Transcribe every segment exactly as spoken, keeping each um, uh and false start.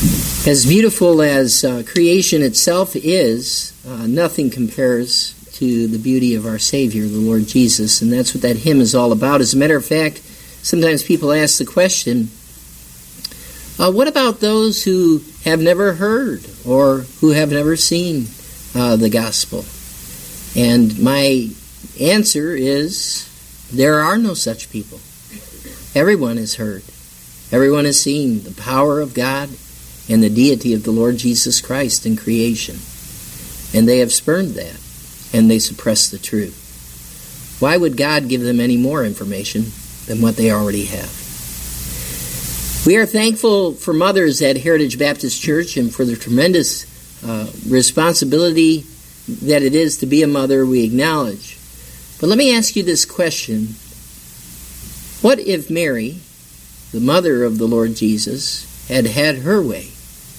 As beautiful as uh, creation itself is, uh, nothing compares to the beauty of our Savior, the Lord Jesus, and that's what that hymn is all about. As a matter of fact, sometimes people ask the question, uh, what about those who have never heard or who have never seen uh, the gospel? And my answer is, there are no such people. Everyone has heard. Everyone has seen the power of God and the deity of the Lord Jesus Christ in creation. And they have spurned that, and they suppress the truth. Why would God give them any more information than what they already have? We are thankful for mothers at Heritage Baptist Church and for the tremendous uh, responsibility that it is to be a mother we acknowledge. But let me ask you this question. What if Mary, the mother of the Lord Jesus, had had her way?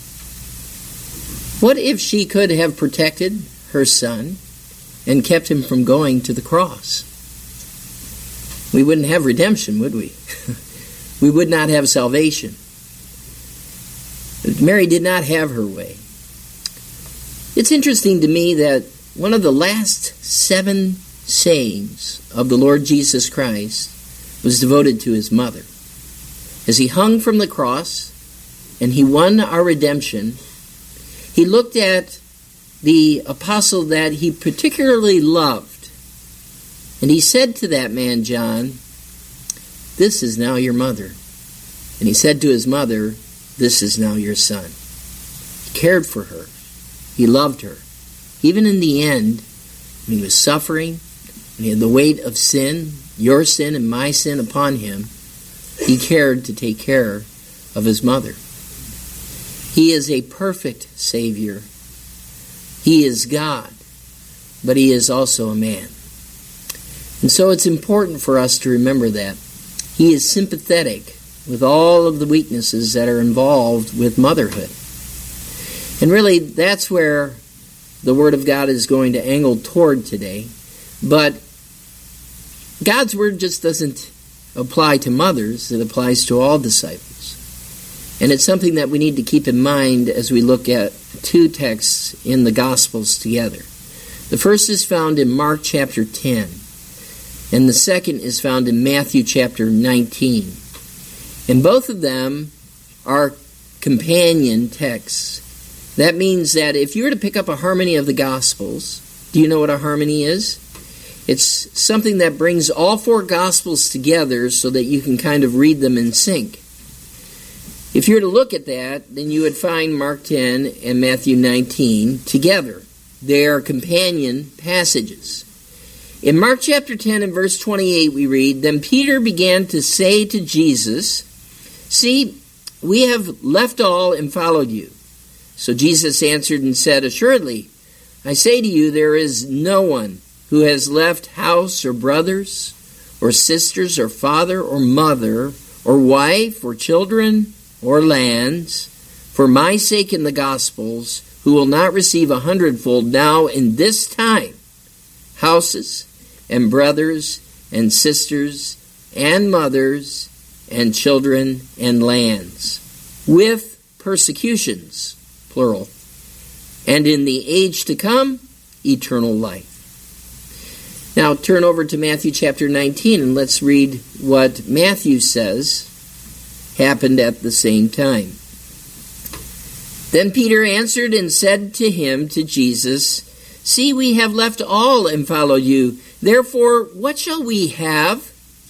What if she could have protected her son and kept him from going to the cross? We wouldn't have redemption, would we? We would not have salvation. But Mary did not have her way. It's interesting to me that one of the last seven sayings of the Lord Jesus Christ was devoted to his mother. As he hung from the cross and he won our redemption, he looked at the apostle that he particularly loved, and he said to that man, John, "This is now your mother." And he said to his mother, "This is now your son." He cared for her. He loved her. Even in the end, when he was suffering, and he had the weight of sin, your sin and my sin upon him, he cared to take care of his mother. He is a perfect Savior. He is God, but he is also a man. And so it's important for us to remember that. He is sympathetic with all of the weaknesses that are involved with motherhood. And really, that's where the Word of God is going to angle toward today. But God's Word just doesn't apply to mothers. It applies to all disciples. And it's something that we need to keep in mind as we look at two texts in the Gospels together. The first is found in Mark chapter ten, and the second is found in Matthew chapter nineteen. And both of them are companion texts. That means that if you were to pick up a harmony of the Gospels, do you know what a harmony is? It's something that brings all four Gospels together so that you can kind of read them in sync. If you were to look at that, then you would find Mark ten and Matthew nineteen together. They are companion passages. In Mark chapter ten and verse twenty-eight we read, "Then Peter began to say to Jesus, 'See, we have left all and followed you.' So Jesus answered and said, 'Assuredly, I say to you, there is no one who has left house or brothers or sisters or father or mother or wife or children or lands for my sake in the Gospels, who will not receive a hundredfold now in this time, houses and brothers and sisters and mothers and children and lands, with persecutions,' plural, "and in the age to come, eternal life." Now turn over to Matthew chapter nineteen and let's read what Matthew says happened at the same time. "Then Peter answered and said to him, to Jesus, 'See, we have left all and followed you. Therefore, what shall we have?'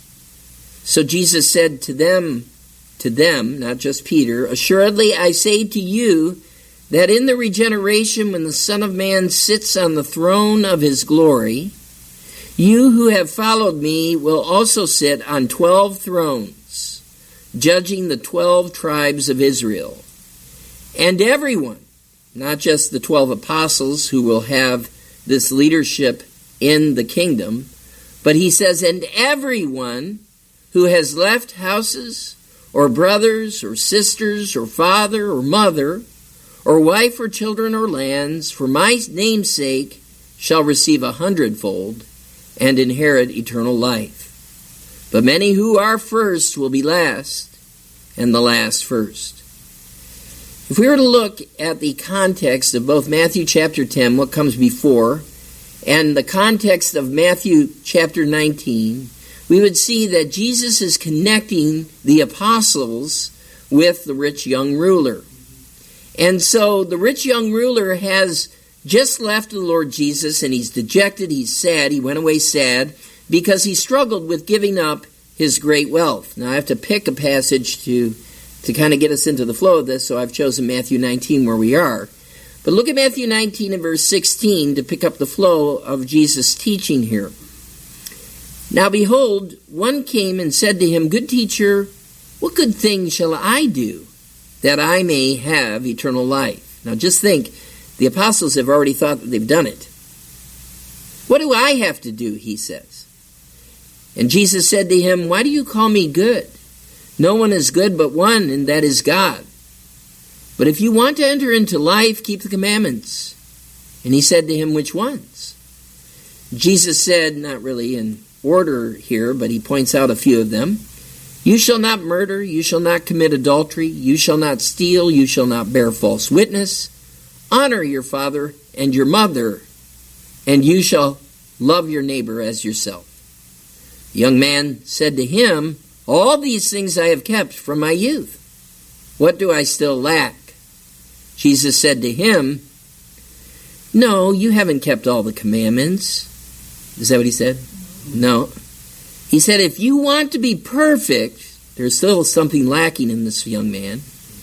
So Jesus said to them, to them, not just Peter, 'Assuredly I say to you, that in the regeneration when the Son of Man sits on the throne of his glory, you who have followed me will also sit on twelve thrones, judging the twelve tribes of Israel. And everyone,'" not just the twelve apostles who will have this leadership in the kingdom, but he says, "and everyone who has left houses or brothers or sisters or father or mother or wife or children or lands for my name's sake shall receive a hundredfold and inherit eternal life. But many who are first will be last, and the last first." If we were to look at the context of both Matthew chapter ten, what comes before, and the context of Matthew chapter nineteen, we would see that Jesus is connecting the apostles with the rich young ruler. And so the rich young ruler has just left the Lord Jesus, and he's dejected, he's sad, he went away sad, because he struggled with giving up his great wealth. Now I have to pick a passage to, to kind of get us into the flow of this, so I've chosen Matthew nineteen where we are. But look at Matthew nineteen and verse sixteen to pick up the flow of Jesus' teaching here. Now behold, one came and said to him, Good teacher, what good thing shall I do that I may have eternal life? Now just think, the apostles have already thought that they've done it. What do I have to do, he says. And Jesus said to him, Why do you call me good? No one is good but one, and that is God. But if you want to enter into life, keep the commandments. And he said to him, Which ones? Jesus said, not really in order here, but he points out a few of them. You shall not murder, you shall not commit adultery, you shall not steal, you shall not bear false witness. Honor your father and your mother, and you shall love your neighbor as yourself. The young man said to him, All these things I have kept from my youth. What do I still lack? Jesus said to him, No, you haven't kept all the commandments. Is that what he said? No. He said, if you want to be perfect, there's still something lacking in this young man.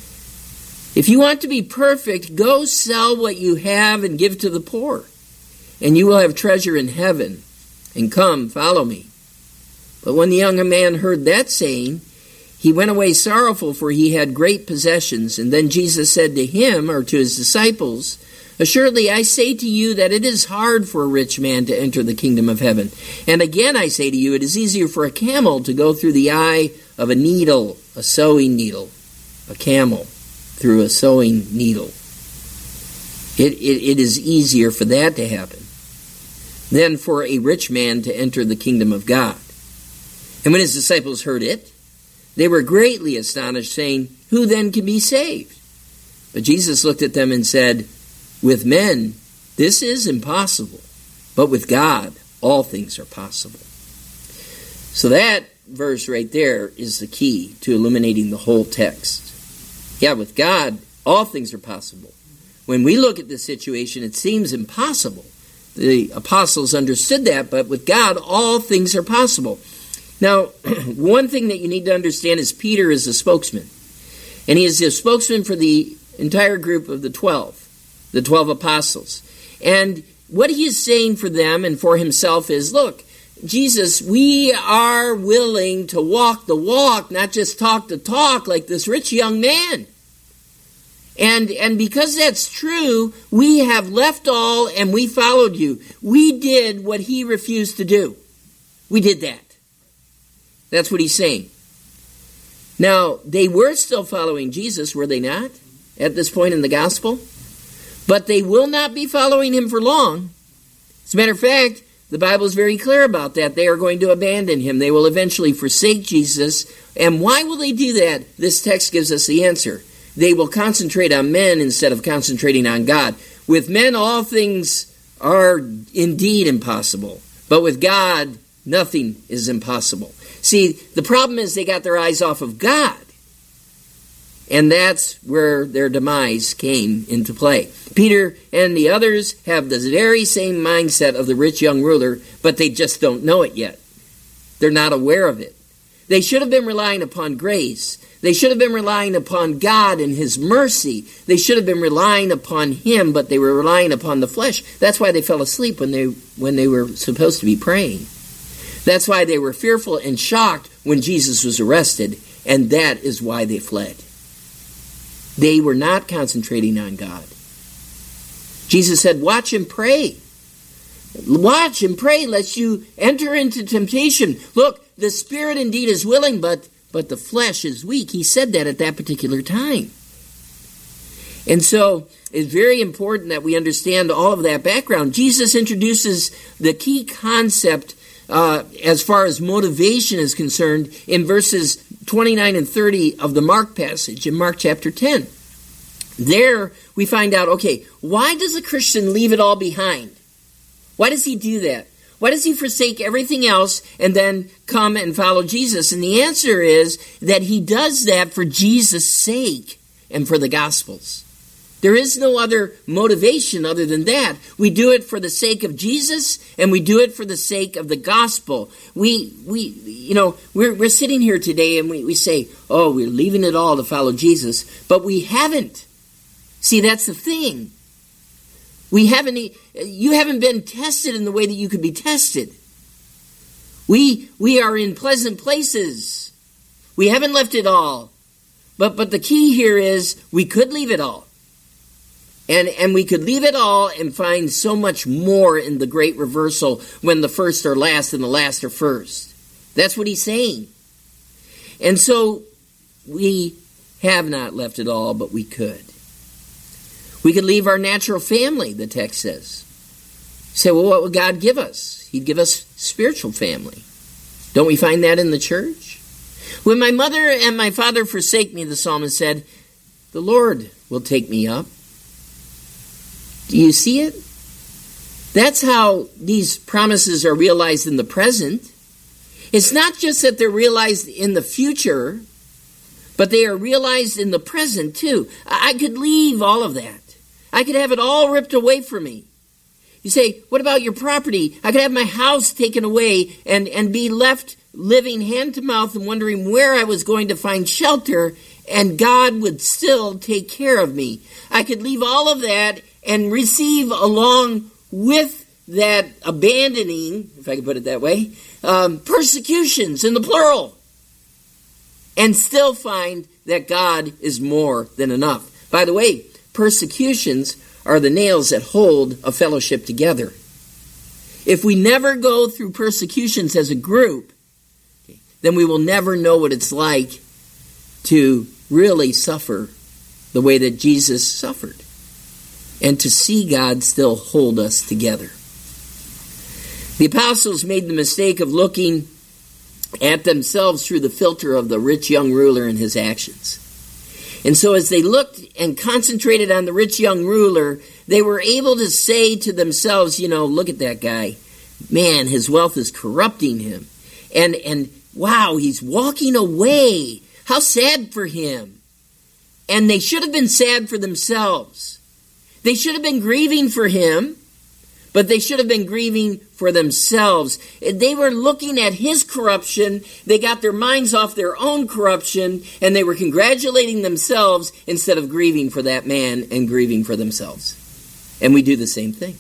If you want to be perfect, go sell what you have and give to the poor, and you will have treasure in heaven. And come, follow me. But when the young man heard that saying, he went away sorrowful, for he had great possessions. And then Jesus said to him, or to his disciples, Assuredly I say to you that it is hard for a rich man to enter the kingdom of heaven. And again I say to you, it is easier for a camel to go through the eye of a needle, a sewing needle, a camel through a sewing needle. It, it, it is easier for that to happen than for a rich man to enter the kingdom of God. And when his disciples heard it, they were greatly astonished, saying, Who then can be saved? But Jesus looked at them and said, With men, this is impossible, but with God, all things are possible. So that verse right there is the key to illuminating the whole text. Yeah, with God, all things are possible. When we look at this situation, it seems impossible. The apostles understood that, but with God, all things are possible. Now, one thing that you need to understand is Peter is a spokesman. And he is a spokesman for the entire group of the twelve. The twelve apostles. And what he is saying for them and for himself is, look, Jesus, we are willing to walk the walk, not just talk the talk like this rich young man. And, and because that's true, we have left all and we followed you. We did what he refused to do. We did that. That's what he's saying. Now, they were still following Jesus, were they not, at this point in the gospel? But they will not be following him for long. As a matter of fact, the Bible is very clear about that. They are going to abandon him. They will eventually forsake Jesus. And why will they do that? This text gives us the answer. They will concentrate on men instead of concentrating on God. With men, all things are indeed impossible. But with God, nothing is impossible. See, the problem is they got their eyes off of God. And that's where their demise came into play. Peter and the others have the very same mindset of the rich young ruler, but they just don't know it yet. They're not aware of it. They should have been relying upon grace. They should have been relying upon God and his mercy. They should have been relying upon him, but they were relying upon the flesh. That's why they fell asleep when they when they were supposed to be praying. That's why they were fearful and shocked when Jesus was arrested, and that is why they fled. They were not concentrating on God. Jesus said, watch and pray. Watch and pray lest you enter into temptation. Look, the spirit indeed is willing, but, but the flesh is weak. He said that at that particular time. And so it's very important that we understand all of that background. Jesus introduces the key concept uh, as far as motivation is concerned in verses twenty-nine and thirty of the Mark passage, in Mark chapter ten. There we find out, okay, why does a Christian leave it all behind? Why does he do that? Why does he forsake everything else and then come and follow Jesus? And the answer is that he does that for Jesus' sake and for the Gospels. There is no other motivation other than that. We do it for the sake of Jesus, and we do it for the sake of the gospel. We, we, you know, we're we're sitting here today, and we, we say, "Oh, we're leaving it all to follow Jesus," but we haven't. See, that's the thing. We haven't. You haven't been tested in the way that you could be tested. We we are in pleasant places. We haven't left it all, but but the key here is we could leave it all. And and we could leave it all and find so much more in the great reversal when the first are last and the last are first. That's what he's saying. And so we have not left it all, but we could. We could leave our natural family, the text says. You say, well, what would God give us? He'd give us spiritual family. Don't we find that in the church? When my mother and my father forsake me, the psalmist said, the Lord will take me up. Do you see it? That's how these promises are realized in the present. It's not just that they're realized in the future, but they are realized in the present too. I could leave all of that. I could have it all ripped away from me. You say, what about your property? I could have my house taken away and, and be left living hand to mouth and wondering where I was going to find shelter, and God would still take care of me. I could leave all of that and receive along with that abandoning, if I can put it that way, um, persecutions in the plural, and still find that God is more than enough. By the way, persecutions are the nails that hold a fellowship together. If we never go through persecutions as a group, then we will never know what it's like to really suffer the way that Jesus suffered, and to see God still hold us together. The apostles made the mistake of looking at themselves through the filter of the rich young ruler and his actions. And so as they looked and concentrated on the rich young ruler, they were able to say to themselves, you know, look at that guy. Man, his wealth is corrupting him. And, and wow, he's walking away. How sad for him. And they should have been sad for themselves. They should have been grieving for him, but they should have been grieving for themselves. They were looking at his corruption. They got their minds off their own corruption, and they were congratulating themselves instead of grieving for that man and grieving for themselves. And we do the same thing.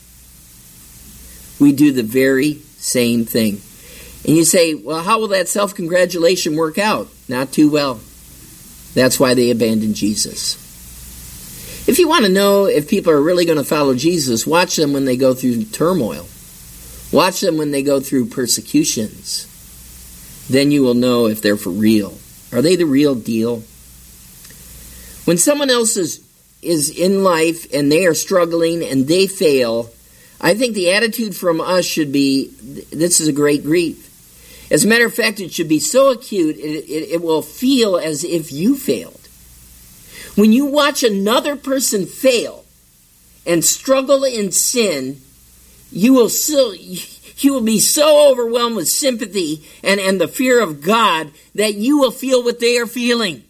We do the very same thing. And you say, well, how will that self-congratulation work out? Not too well. That's why they abandoned Jesus. If you want to know if people are really going to follow Jesus, watch them when they go through turmoil. Watch them when they go through persecutions. Then you will know if they're for real. Are they the real deal? When someone else is, is in life and they are struggling and they fail, I think the attitude from us should be, this is a great grief. As a matter of fact, it should be so acute, it, it, it will feel as if you failed. When you watch another person fail and struggle in sin, you will still, you will be so overwhelmed with sympathy and, and the fear of God that you will feel what they are feeling.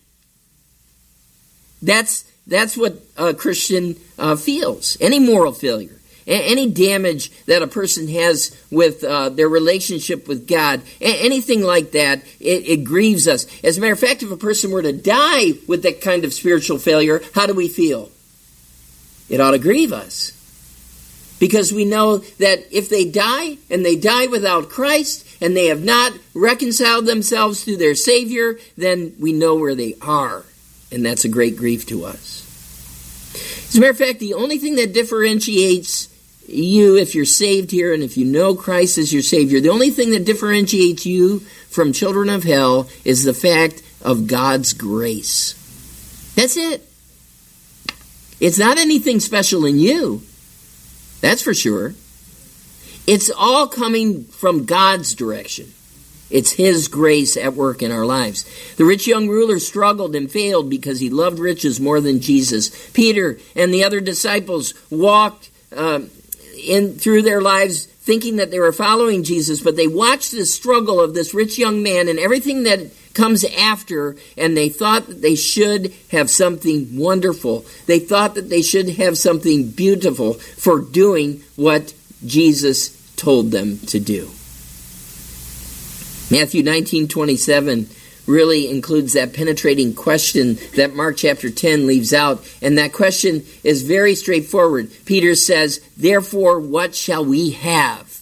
That's that's what a Christian uh, feels. Any moral failure, any damage that a person has with uh, their relationship with God, anything like that, it, it grieves us. As a matter of fact, if a person were to die with that kind of spiritual failure, how do we feel? It ought to grieve us. Because we know that if they die, and they die without Christ, and they have not reconciled themselves to their Savior, then we know where they are. And that's a great grief to us. As a matter of fact, the only thing that differentiates you, if you're saved here and if you know Christ as your Savior, the only thing that differentiates you from children of hell is the fact of God's grace. That's it. It's not anything special in you. That's for sure. It's all coming from God's direction. It's His grace at work in our lives. The rich young ruler struggled and failed because he loved riches more than Jesus. Peter and the other disciples walked uh, in through their lives thinking that they were following Jesus, but they watched the struggle of this rich young man and everything that comes after, and they thought that they should have something wonderful. They thought that they should have something beautiful for doing what Jesus told them to do. Matthew nineteen twenty-seven really includes that penetrating question that Mark chapter ten leaves out. And that question is very straightforward. Peter says, "Therefore, what shall we have?"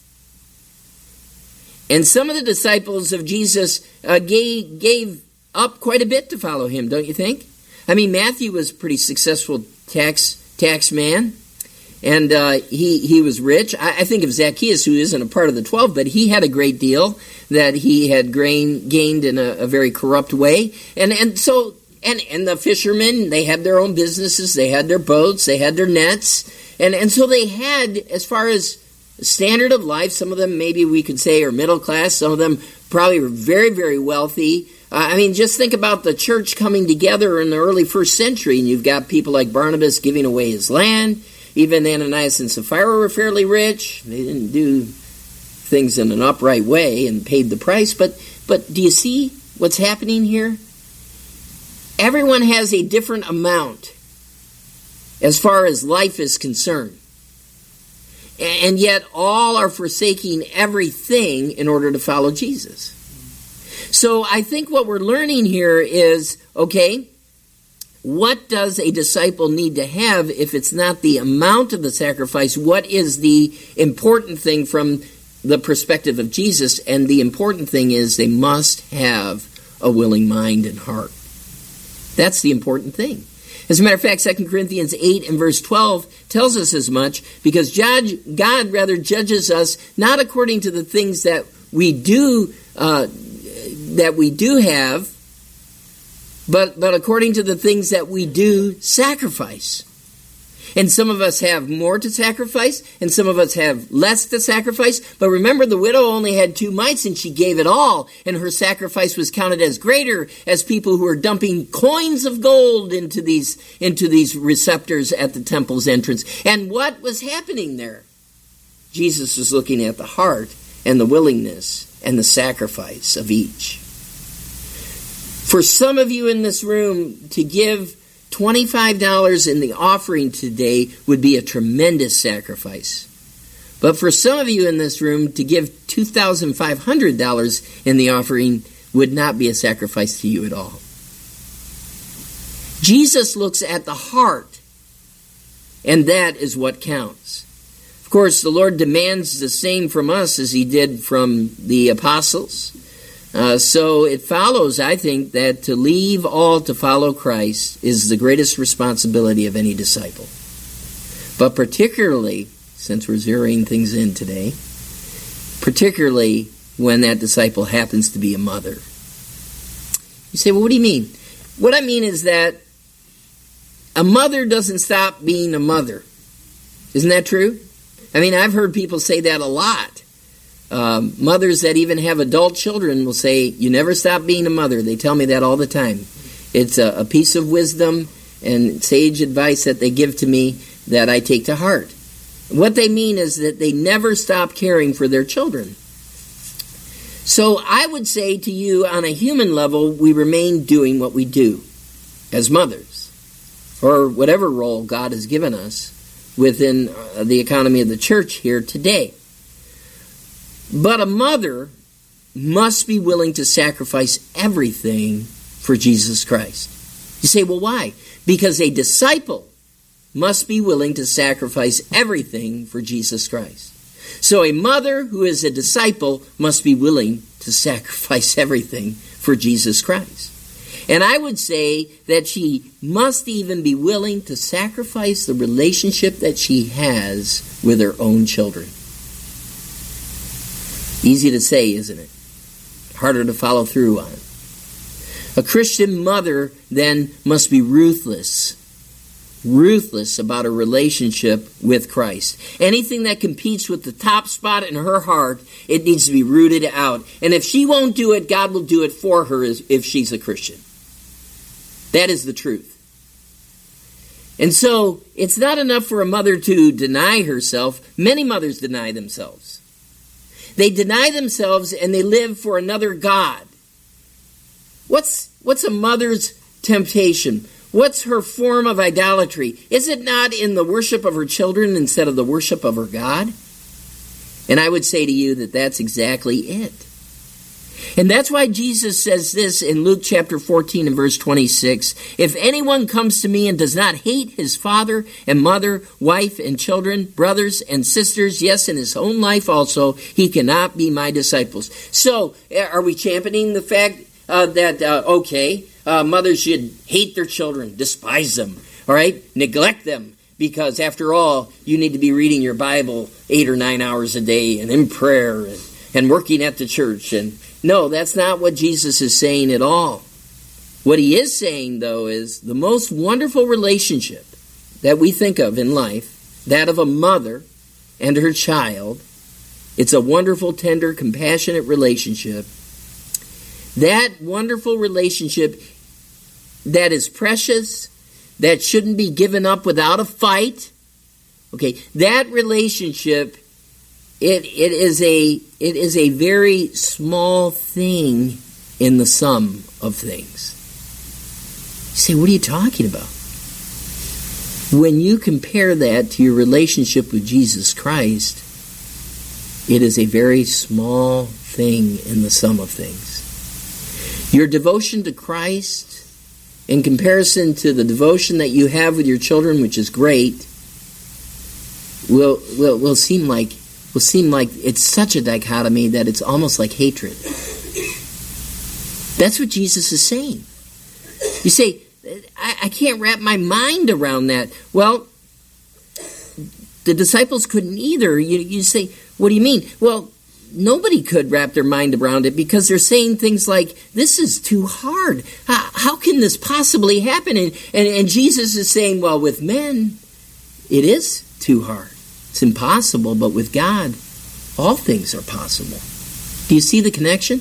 And some of the disciples of Jesus uh, gave, gave up quite a bit to follow him, don't you think? I mean, Matthew was a pretty successful tax tax man. And uh, he, he was rich. I, I think of Zacchaeus, who isn't a part of the twelve, but he had a great deal that he had grain, gained in a, a very corrupt way. And and so, and, and the fishermen, they had their own businesses. They had their boats. They had their nets. And, and so they had, as far as standard of life, some of them maybe we could say are middle class. Some of them probably were very, very wealthy. Uh, I mean, just think about the church coming together in the early first century. And you've got people like Barnabas giving away his land. Even Ananias and Sapphira were fairly rich. They didn't do things in an upright way and paid the price. But but do you see what's happening here? Everyone has a different amount as far as life is concerned. And yet all are forsaking everything in order to follow Jesus. So I think what we're learning here is, okay, what does a disciple need to have if it's not the amount of the sacrifice? What is the important thing from the perspective of Jesus? And the important thing is they must have a willing mind and heart. That's the important thing. As a matter of fact, Second Corinthians eight and verse twelve tells us as much, because judge, God rather judges us not according to the things that we do uh, that we do have, But but according to the things that we do sacrifice. And some of us have more to sacrifice, and some of us have less to sacrifice. But remember, the widow only had two mites, and she gave it all. And her sacrifice was counted as greater as people who are dumping coins of gold into these, into these receptors at the temple's entrance. And what was happening there? Jesus was looking at the heart and the willingness and the sacrifice of each. For some of you in this room, to give twenty-five dollars in the offering today would be a tremendous sacrifice. But for some of you in this room, to give two thousand five hundred dollars in the offering would not be a sacrifice to you at all. Jesus looks at the heart, and that is what counts. Of course, the Lord demands the same from us as he did from the apostles. Uh, so it follows, I think, that to leave all to follow Christ is the greatest responsibility of any disciple. But particularly, since we're zeroing things in today, particularly when that disciple happens to be a mother. You say, well, what do you mean? What I mean is that a mother doesn't stop being a mother. Isn't that true? I mean, I've heard people say that a lot. Um, mothers that even have adult children will say, you never stop being a mother. They tell me that all the time. It's a, a piece of wisdom and sage advice that they give to me that I take to heart. What they mean is that they never stop caring for their children. So I would say to you, on a human level, we remain doing what we do as mothers, or whatever role God has given us within the economy of the church here today. But a mother must be willing to sacrifice everything for Jesus Christ. You say, well, why? Because a disciple must be willing to sacrifice everything for Jesus Christ. So a mother who is a disciple must be willing to sacrifice everything for Jesus Christ. And I would say that she must even be willing to sacrifice the relationship that she has with her own children. Easy to say, isn't it? Harder to follow through on. A Christian mother then must be ruthless ruthless about her relationship with Christ. Anything that competes with the top spot in her heart, it needs to be rooted out. And if she won't do it, God will do it for her if she's a Christian. That is the truth. And so, it's not enough for a mother to deny herself. Many mothers deny themselves. They deny themselves and they live for another God. What's, what's a mother's temptation? What's her form of idolatry? Is it not in the worship of her children instead of the worship of her God? And I would say to you that that's exactly it. And that's why Jesus says this in Luke chapter fourteen and verse twenty-six. If anyone comes to me and does not hate his father and mother, wife and children, brothers and sisters, yes, in his own life also, he cannot be my disciples. So, are we championing the fact uh, that, uh, okay, Uh, mothers should hate their children, despise them, all right? Neglect them, because after all, you need to be reading your Bible eight or nine hours a day and in prayer and, and working at the church. And no, that's not what Jesus is saying at all. What he is saying, though, is the most wonderful relationship that we think of in life, that of a mother and her child. It's a wonderful, tender, compassionate relationship. That wonderful relationship that is precious, that shouldn't be given up without a fight. Okay, that relationship, it it is a it is a very small thing in the sum of things. You say, what are you talking about? When you compare that to your relationship with Jesus Christ, it is a very small thing in the sum of things. Your devotion to Christ, in comparison to the devotion that you have with your children, which is great, will will will seem like will seem like it's such a dichotomy that it's almost like hatred. That's what Jesus is saying. You say, I, I can't wrap my mind around that. Well, the disciples couldn't either. You, you say, what do you mean? Well, nobody could wrap their mind around it because they're saying things like, this is too hard. How, how can this possibly happen? And, and, and Jesus is saying, well, with men, it is too hard. It's impossible, but with God, all things are possible. Do you see the connection?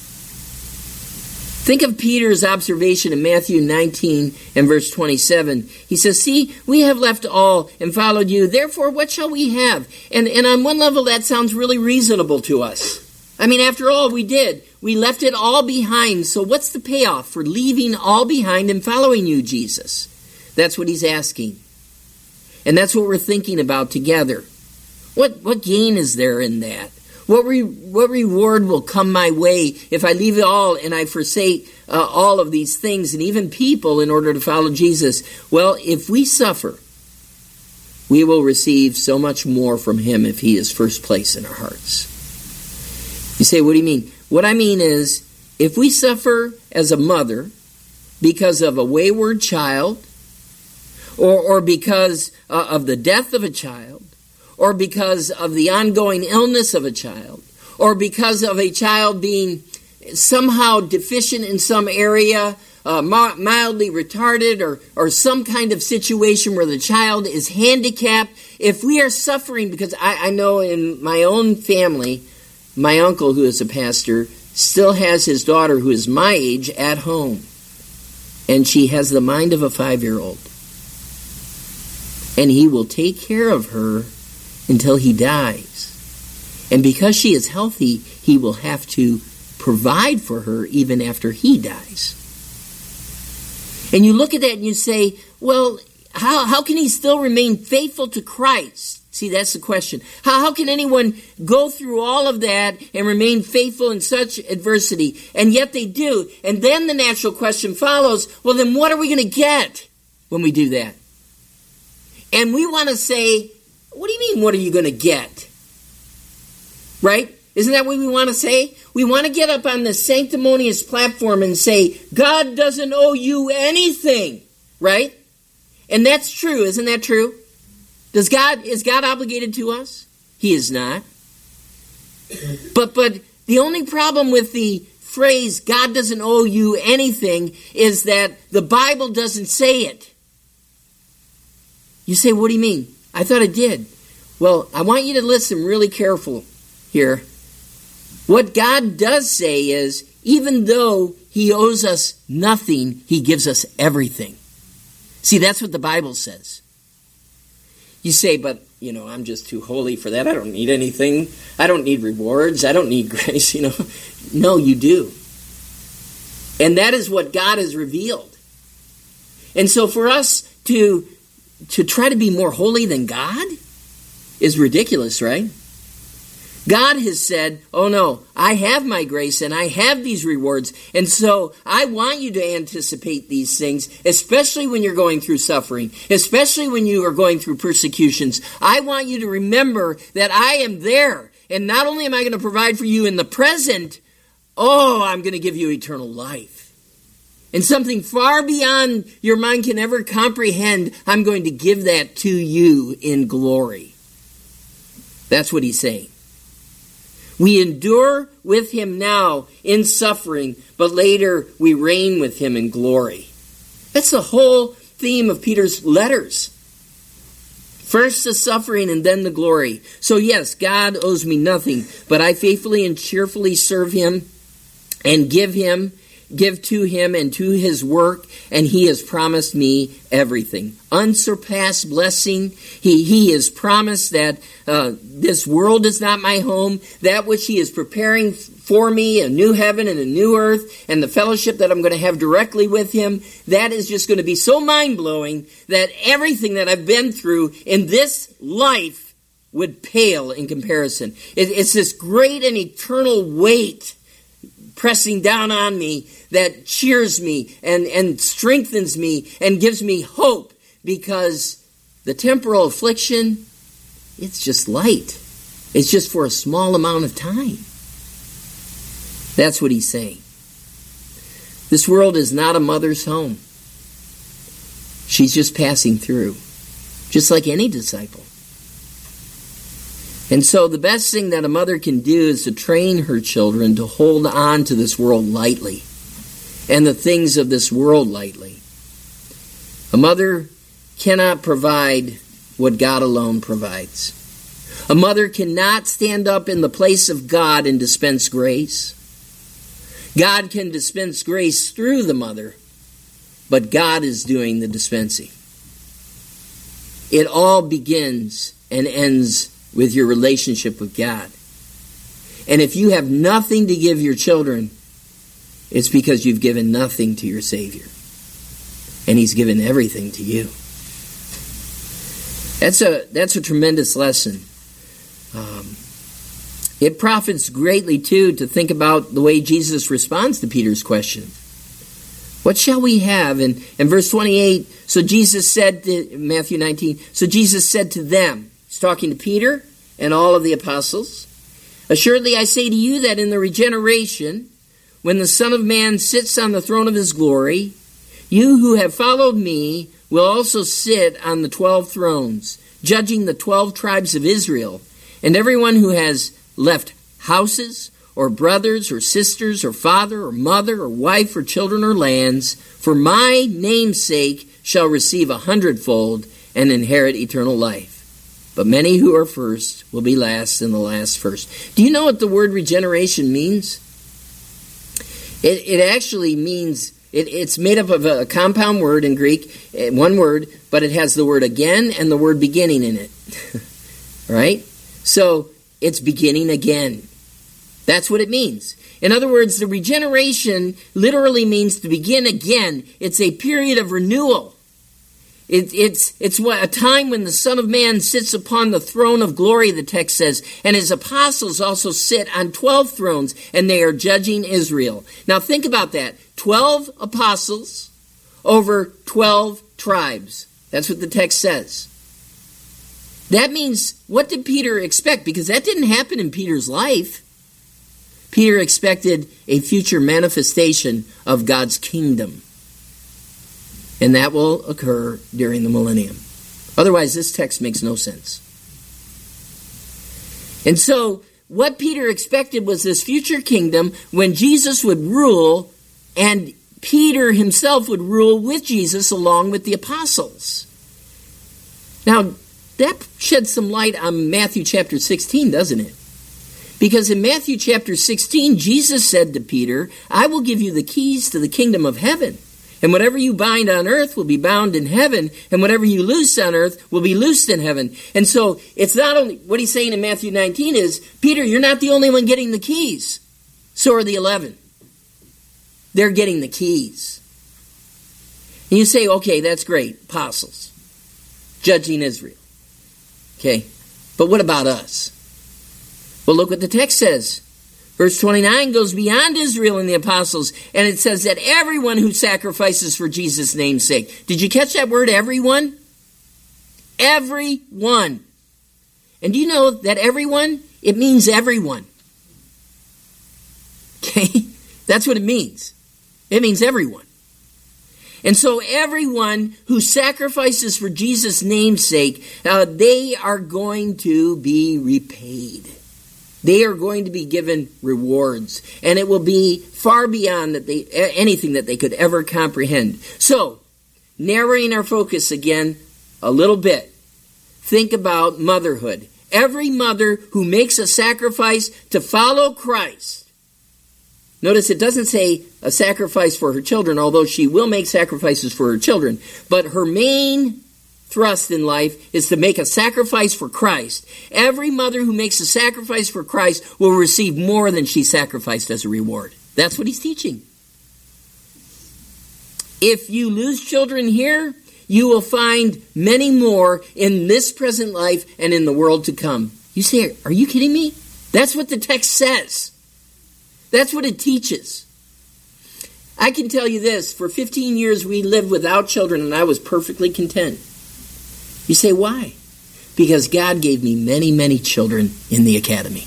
Think of Peter's observation in Matthew nineteen and verse twenty-seven. He says, see, we have left all and followed you. Therefore, what shall we have? And, and on one level, that sounds really reasonable to us. I mean, after all, we did. We left it all behind. So what's the payoff for leaving all behind and following you, Jesus? That's what he's asking. And that's what we're thinking about together. What, what gain is there in that? What re, what reward will come my way if I leave it all and I forsake uh, all of these things and even people in order to follow Jesus? Well, if we suffer, we will receive so much more from him if he is first place in our hearts. You say, what do you mean? What I mean is, if we suffer as a mother because of a wayward child, or, or because uh, of the death of a child, or because of the ongoing illness of a child, or because of a child being somehow deficient in some area, uh, mildly retarded, or, or some kind of situation where the child is handicapped, if we are suffering, because I, I know in my own family, my uncle, who is a pastor, still has his daughter, who is my age, at home. And she has the mind of a five-year-old. And he will take care of her until he dies. And because she is healthy, he will have to provide for her even after he dies. And you look at that and you say, well, how, how can he still remain faithful to Christ? See, that's the question. How, how can anyone go through all of that and remain faithful in such adversity? And yet they do. And then the natural question follows, well, then what are we going to get when we do that? And we want to say, what do you mean, what are you going to get? Right? Isn't that what we want to say? We want to get up on this sanctimonious platform and say, God doesn't owe you anything. Right? And that's true. Isn't that true? Does God, is God obligated to us? He is not. But, but the only problem with the phrase, God doesn't owe you anything, is that the Bible doesn't say it. You say, what do you mean? I thought it did. Well, I want you to listen really careful here. What God does say is, even though he owes us nothing, he gives us everything. See, that's what the Bible says. You say, but, you know, I'm just too holy for that. I don't need anything. I don't need rewards. I don't need grace, you know. No, you do. And that is what God has revealed. And so for us to, to try to be more holy than God is ridiculous, right? God has said, oh no, I have my grace and I have these rewards. And so I want you to anticipate these things, especially when you're going through suffering, especially when you are going through persecutions. I want you to remember that I am there. And not only am I going to provide for you in the present, oh, I'm going to give you eternal life. And something far beyond your mind can ever comprehend, I'm going to give that to you in glory. That's what he's saying. We endure with him now in suffering, but later we reign with him in glory. That's the whole theme of Peter's letters. First the suffering and then the glory. So yes, God owes me nothing, but I faithfully and cheerfully serve him and give him give to him and to his work, and he has promised me everything. Unsurpassed blessing. He, he has promised that uh, this world is not my home. That which he is preparing for me, a new heaven and a new earth, and the fellowship that I'm going to have directly with him, that is just going to be so mind-blowing that everything that I've been through in this life would pale in comparison. It, it's this great and eternal weight pressing down on me that cheers me and, and strengthens me and gives me hope, because the temporal affliction, it's just light. It's just for a small amount of time. That's what he's saying. This world is not a mother's home. She's just passing through, just like any disciple. And so the best thing that a mother can do is to train her children to hold on to this world lightly and the things of this world lightly. A mother cannot provide what God alone provides. A mother cannot stand up in the place of God and dispense grace. God can dispense grace through the mother, but God is doing the dispensing. It all begins and ends with your relationship with God. And if you have nothing to give your children, it's because you've given nothing to your Savior. And he's given everything to you. That's a, that's a tremendous lesson. Um, it profits greatly, too, to think about the way Jesus responds to Peter's question. What shall we have? And in verse twenty-eight, so Jesus said to, Matthew nineteen, so Jesus said to them, he's talking to Peter and all of the apostles, assuredly I say to you that in the regeneration, when the Son of Man sits on the throne of his glory, you who have followed me will also sit on the twelve thrones, judging the twelve tribes of Israel. And everyone who has left houses, or brothers, or sisters, or father, or mother, or wife, or children, or lands, for my name's sake shall receive a hundredfold and inherit eternal life. But many who are first will be last, and the last first. Do you know what the word regeneration means? It, it actually means, it, it's made up of a compound word in Greek, one word, but it has the word again and the word beginning in it. Right? So, it's beginning again. That's what it means. In other words, the regeneration literally means to begin again. It's a period of renewal. It, it's it's what, a time when the Son of Man sits upon the throne of glory, the text says, and his apostles also sit on twelve thrones, and they are judging Israel. Now think about that. Twelve apostles over twelve tribes. That's what the text says. That means, what did Peter expect? Because that didn't happen in Peter's life. Peter expected a future manifestation of God's kingdom. And that will occur during the millennium. Otherwise, this text makes no sense. And so, what Peter expected was this future kingdom when Jesus would rule, and Peter himself would rule with Jesus along with the apostles. Now, that sheds some light on Matthew chapter sixteen, doesn't it? Because in Matthew chapter sixteen, Jesus said to Peter, I will give you the keys to the kingdom of heaven. And whatever you bind on earth will be bound in heaven, and whatever you loose on earth will be loosed in heaven. And so it's not only, what he's saying in Matthew nineteen is, Peter, you're not the only one getting the keys. So are the eleven. They're getting the keys. And you say, okay, that's great. Apostles. Judging Israel. Okay. But what about us? Well, look what the text says. Verse twenty-nine goes beyond Israel and the apostles, and it says that everyone who sacrifices for Jesus' name's sake. Did you catch that word, everyone? Everyone. And do you know that everyone, it means everyone. Okay? That's what it means. It means everyone. And so everyone who sacrifices for Jesus' name's sake, uh, they are going to be repaid. They are going to be given rewards, and it will be far beyond that they, anything that they could ever comprehend. So, narrowing our focus again a little bit, think about motherhood. Every mother who makes a sacrifice to follow Christ. Notice it doesn't say a sacrifice for her children, although she will make sacrifices for her children. But her main thrust in life is to make a sacrifice for Christ. Every mother who makes a sacrifice for Christ will receive more than she sacrificed as a reward. That's what he's teaching. If you lose children here, you will find many more in this present life and in the world to come. You say, are you kidding me? That's what the text says. That's what it teaches. I can tell you this, for fifteen years we lived without children and I was perfectly content. You say, why? Because God gave me many, many children in the academy.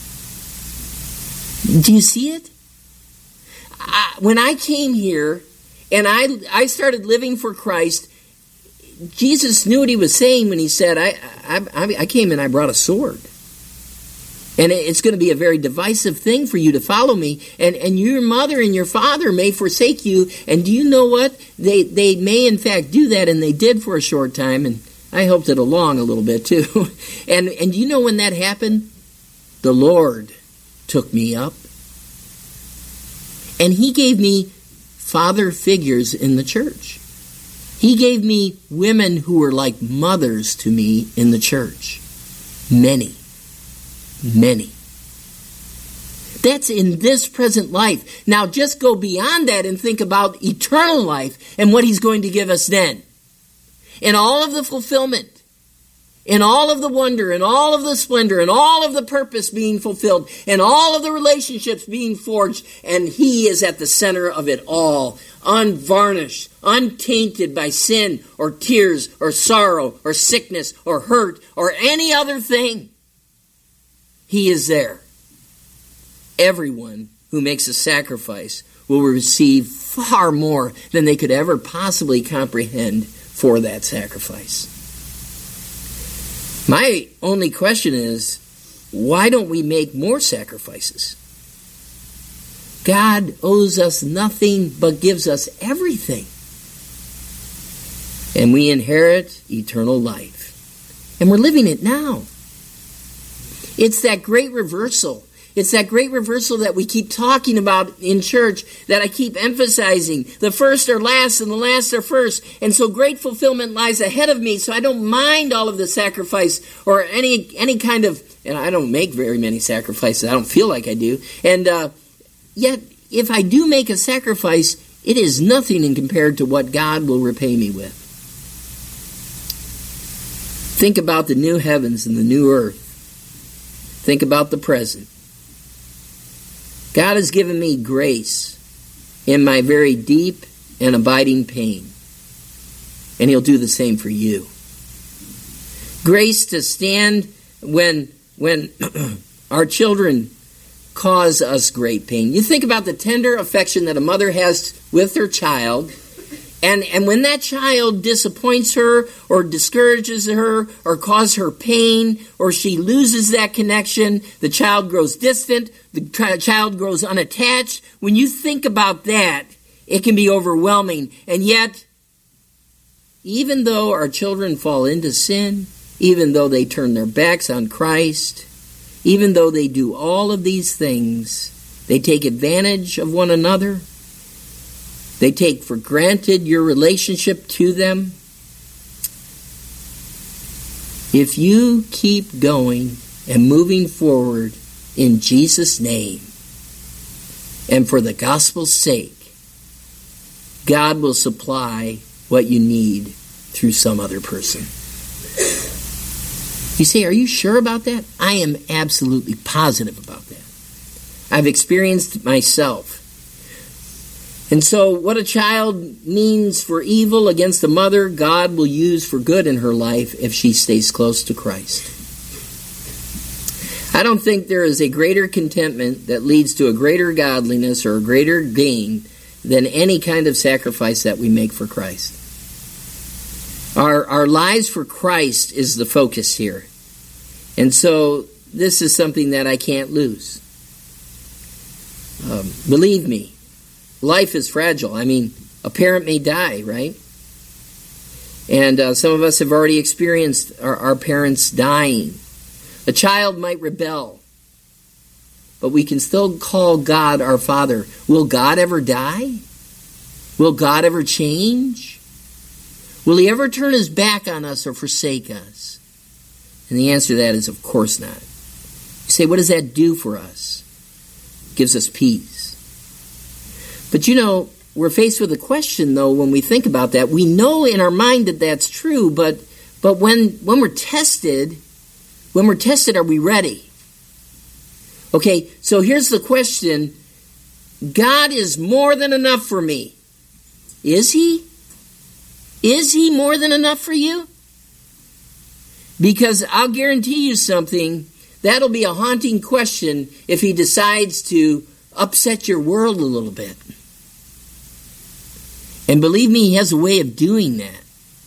Do you see it? I, when I came here and I, I started living for Christ, Jesus knew what he was saying when he said, I, I, I came and I brought a sword. And it's going to be a very divisive thing for you to follow me. And, and your mother and your father may forsake you. And do you know what? They, they may in fact do that, and they did for a short time. And I helped it along a little bit too. and and do you know when that happened? The Lord took me up. And he gave me father figures in the church. He gave me women who were like mothers to me in the church. Many. Many. That's in this present life. Now just go beyond that and think about eternal life and what he's going to give us then. In all of the fulfillment, in all of the wonder, in all of the splendor, in all of the purpose being fulfilled, in all of the relationships being forged, and he is at the center of it all, unvarnished, untainted by sin or tears or sorrow or sickness or hurt or any other thing. He is there. Everyone who makes a sacrifice will receive far more than they could ever possibly comprehend for that sacrifice. My only question is, why don't we make more sacrifices? God owes us nothing but gives us everything. And we inherit eternal life. And we're living it now. It's that great reversal. It's that great reversal that we keep talking about in church, that I keep emphasizing. The first are last and the last are first. And so great fulfillment lies ahead of me, so I don't mind all of the sacrifice or any any kind of, and I don't make very many sacrifices. I don't feel like I do. And uh, yet, if I do make a sacrifice, it is nothing in compared to what God will repay me with. Think about the new heavens and the new earth. Think about the present. God has given me grace in my very deep and abiding pain. And he'll do the same for you. Grace to stand when, when our children cause us great pain. You think about the tender affection that a mother has with her child. And, and when that child disappoints her or discourages her or causes her pain or she loses that connection, the child grows distant, the child grows unattached. When you think about that, it can be overwhelming. And yet, even though our children fall into sin, even though they turn their backs on Christ, even though they do all of these things, they take advantage of one another, they take for granted your relationship to them. If you keep going and moving forward in Jesus' name and for the gospel's sake, God will supply what you need through some other person. You say, are you sure about that? I am absolutely positive about that. I've experienced it myself. And so what a child means for evil against a mother, God will use for good in her life if she stays close to Christ. I don't think there is a greater contentment that leads to a greater godliness or a greater gain than any kind of sacrifice that we make for Christ. Our, our lives for Christ is the focus here. And so this is something that I can't lose. Um, believe me, life is fragile. I mean, a parent may die, right? And uh, some of us have already experienced our, our parents dying. A child might rebel, but we can still call God our Father. Will God ever die? Will God ever change? Will He ever turn His back on us or forsake us? And the answer to that is, of course not. You say, what does that do for us? It gives us peace. But you know, we're faced with a question, though, when we think about that. We know in our mind that that's true, but but when when we're tested, when we're tested, are we ready? Okay, so here's the question. God is more than enough for me. Is He? Is He more than enough for you? Because I'll guarantee you something, that'll be a haunting question if He decides to upset your world a little bit. And believe me, He has a way of doing that.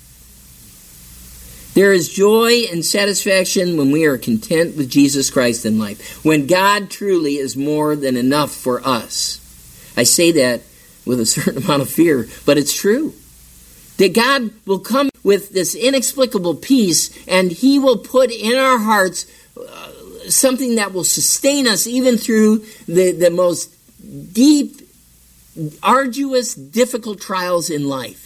There is joy and satisfaction when we are content with Jesus Christ in life. When God truly is more than enough for us. I say that with a certain amount of fear, but it's true. That God will come with this inexplicable peace, and He will put in our hearts uh, something that will sustain us even through the, the most deep, arduous, difficult trials in life.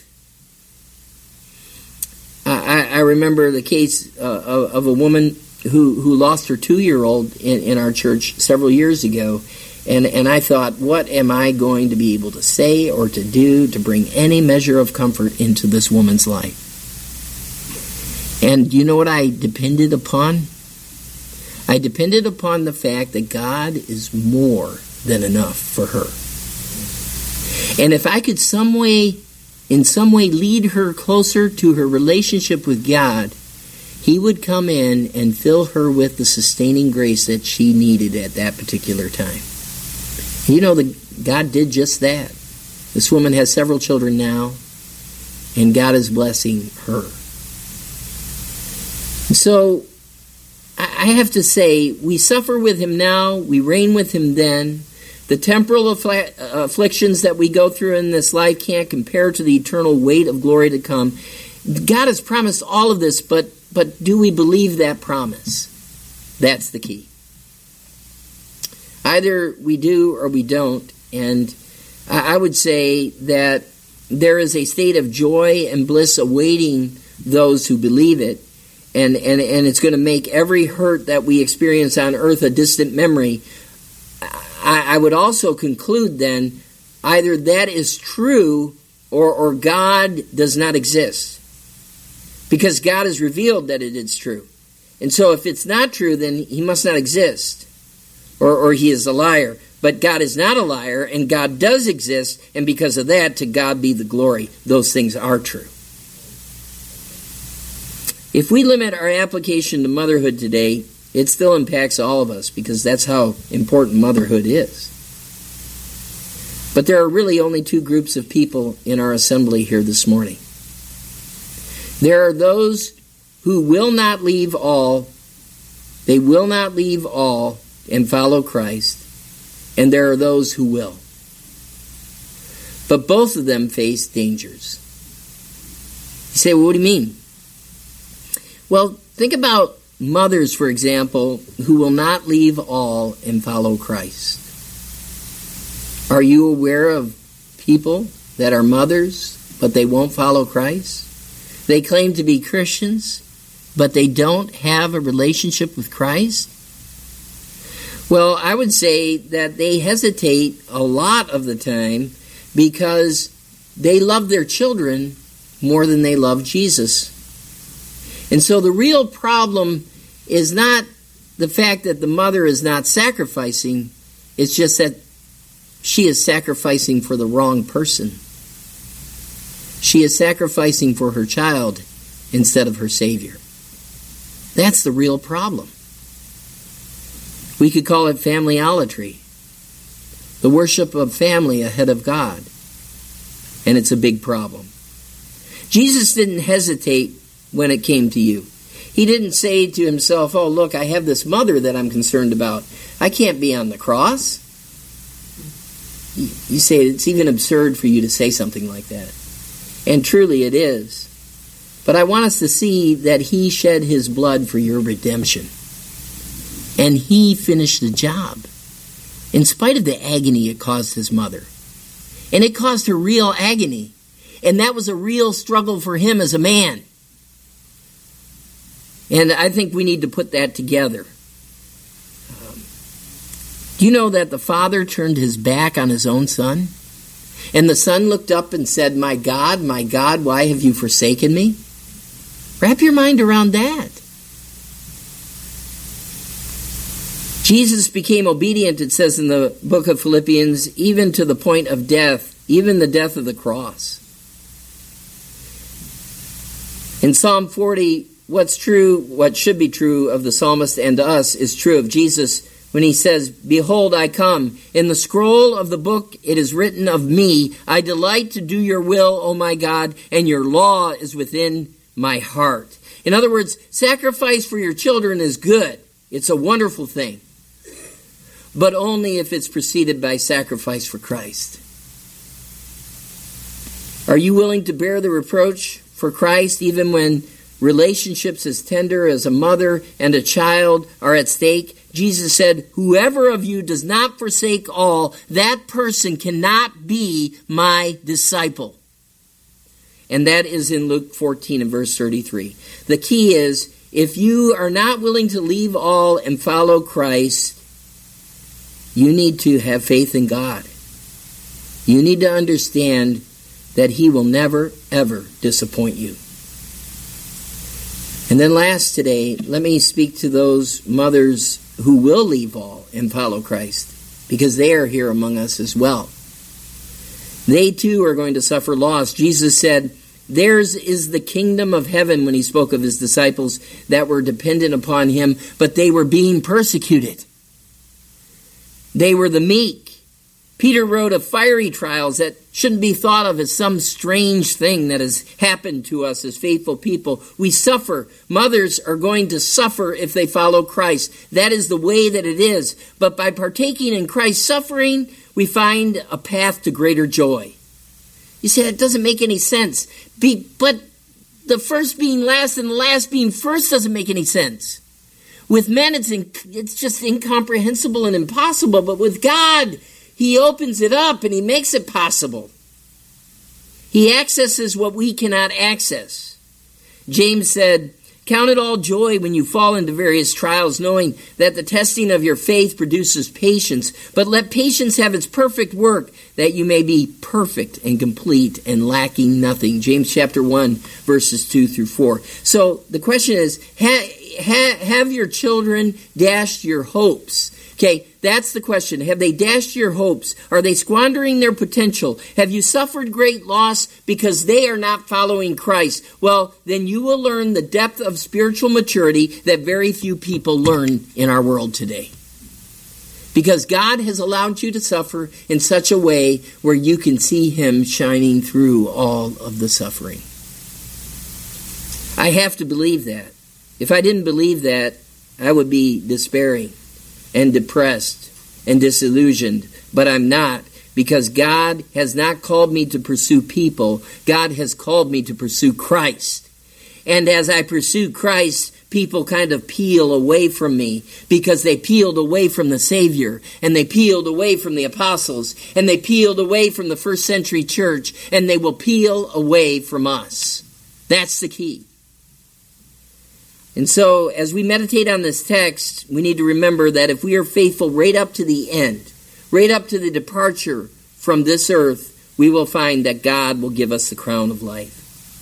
I, I remember the case uh, of, of a woman who, who lost her two-year-old in, in our church several years ago. And, and I thought, what am I going to be able to say or to do to bring any measure of comfort into this woman's life? And do you know what I depended upon? I depended upon the fact that God is more than enough for her. And if I could some way, in some way lead her closer to her relationship with God, He would come in and fill her with the sustaining grace that she needed at that particular time. You know, the, God did just that. This woman has several children now, and God is blessing her. So, I have to say, we suffer with Him now, we reign with Him then. The temporal affl- afflictions that we go through in this life can't compare to the eternal weight of glory to come. God has promised all of this, but, but do we believe that promise? That's the key. Either we do or we don't, and I would say that there is a state of joy and bliss awaiting those who believe it, and, and, and it's going to make every hurt that we experience on earth a distant memory. I, I would also conclude then, either that is true or, or God does not exist, because God has revealed that it is true. And so if it's not true, then He must not exist. Or, or He is a liar. But God is not a liar, and God does exist, and because of that, to God be the glory. Those things are true. If we limit our application to motherhood today, it still impacts all of us, because that's how important motherhood is. But there are really only two groups of people in our assembly here this morning. There are those who will not leave all, they will not leave all, and follow Christ, and there are those who will. But both of them face dangers. You say, well, what do you mean? Well, think about mothers, for example, who will not leave all and follow Christ. Are you aware of people that are mothers, but they won't follow Christ? They claim to be Christians, but they don't have a relationship with Christ? Well, I would say that they hesitate a lot of the time because they love their children more than they love Jesus. And so the real problem is not the fact that the mother is not sacrificing, it's just that she is sacrificing for the wrong person. She is sacrificing for her child instead of her Savior. That's the real problem. We could call it familyolatry, the worship of family ahead of God. And it's a big problem. Jesus didn't hesitate when it came to you. He didn't say to himself, oh, look, I have this mother that I'm concerned about. I can't be on the cross. You say it's even absurd for you to say something like that. And truly it is. But I want us to see that he shed his blood for your redemption. And he finished the job. In spite of the agony it caused his mother. And it caused her real agony. And that was a real struggle for him as a man. And I think we need to put that together. Um, do you know that the father turned his back on his own son? And the son looked up and said, my God, my God, why have you forsaken me? Wrap your mind around that. Jesus became obedient, it says in the book of Philippians, even to the point of death, even the death of the cross. In Psalm forty, what's true, what should be true of the psalmist and us is true of Jesus when he says, behold, I come. In the scroll of the book it is written of me, I delight to do your will, O my God, and your law is within my heart. In other words, sacrifice for your children is good. It's a wonderful thing. But only if it's preceded by sacrifice for Christ. Are you willing to bear the reproach for Christ even when relationships as tender as a mother and a child are at stake? Jesus said, whoever of you does not forsake all, that person cannot be my disciple. And that is in Luke fourteen and verse thirty-three. The key is, if you are not willing to leave all and follow Christ, you need to have faith in God. You need to understand that he will never, ever disappoint you. And then last today, let me speak to those mothers who will leave all and follow Christ, because they are here among us as well. They too are going to suffer loss. Jesus said, theirs is the kingdom of heaven, when he spoke of his disciples that were dependent upon him, but they were being persecuted. They were the meek. Peter wrote of fiery trials that shouldn't be thought of as some strange thing that has happened to us as faithful people. We suffer. Mothers are going to suffer if they follow Christ. That is the way that it is. But by partaking in Christ's suffering, we find a path to greater joy. You say, that doesn't make any sense. Be, but the first being last and the last being first doesn't make any sense. With men, it's in, it's just incomprehensible and impossible. But with God, he opens it up and he makes it possible. He accesses what we cannot access. James said, count it all joy when you fall into various trials, knowing that the testing of your faith produces patience. But let patience have its perfect work, that you may be perfect and complete and lacking nothing. James chapter one, verses two through four. So the question is, ha, ha, have your children dashed your hopes? Okay, that's the question. Have they dashed your hopes? Are they squandering their potential? Have you suffered great loss because they are not following Christ? Well, then you will learn the depth of spiritual maturity that very few people learn in our world today. Because God has allowed you to suffer in such a way where you can see him shining through all of the suffering. I have to believe that. If I didn't believe that, I would be despairing and depressed and disillusioned, but I'm not, because God has not called me to pursue people. God has called me to pursue Christ. And as I pursue Christ, people kind of peel away from me because they peeled away from the Savior, and they peeled away from the apostles, and they peeled away from the first century church, and they will peel away from us. That's the key. And so, as we meditate on this text, we need to remember that if we are faithful right up to the end, right up to the departure from this earth, we will find that God will give us the crown of life.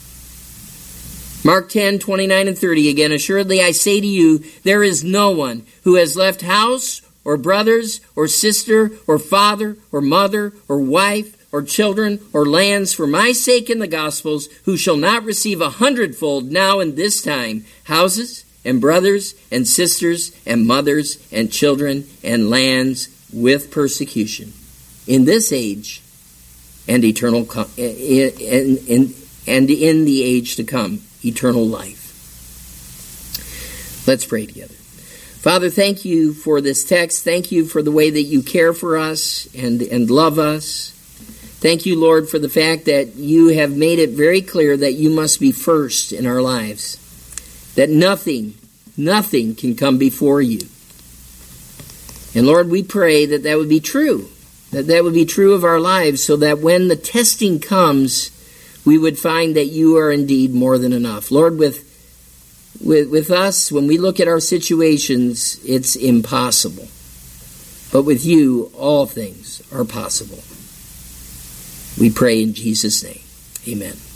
Mark ten, twenty-nine and thirty, again, assuredly I say to you, there is no one who has left house or brothers or sister or father or mother or wife or children or lands for my sake in the Gospels, who shall not receive a hundredfold now in this time, houses and brothers and sisters and mothers and children and lands with persecution in this age and eternal com- and, and, and in the age to come, eternal life. Let's pray together. Father, thank you for this text. Thank you for the way that you care for us and, and love us. Thank you, Lord, for the fact that you have made it very clear that you must be first in our lives. That nothing, nothing can come before you. And Lord, we pray that that would be true. That that would be true of our lives, so that when the testing comes, we would find that you are indeed more than enough. Lord, with, with, with us, when we look at our situations, it's impossible. But with you, all things are possible. We pray in Jesus' name. Amen.